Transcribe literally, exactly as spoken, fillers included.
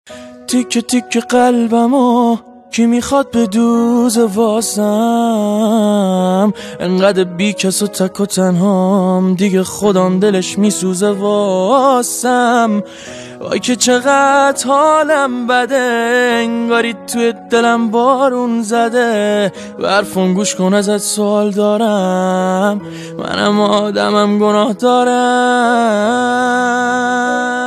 تیک تیک قلبمو کی میخواد به دوز واسم، انقدر بی کس و تک و تنهام دیگه خودم دلش میسوزه واسم. وای که چقدر حالم بده، انگاری توی دلم بارون زده. برفون گوش کن ازت سوال دارم، منم آدمم گناه دارم.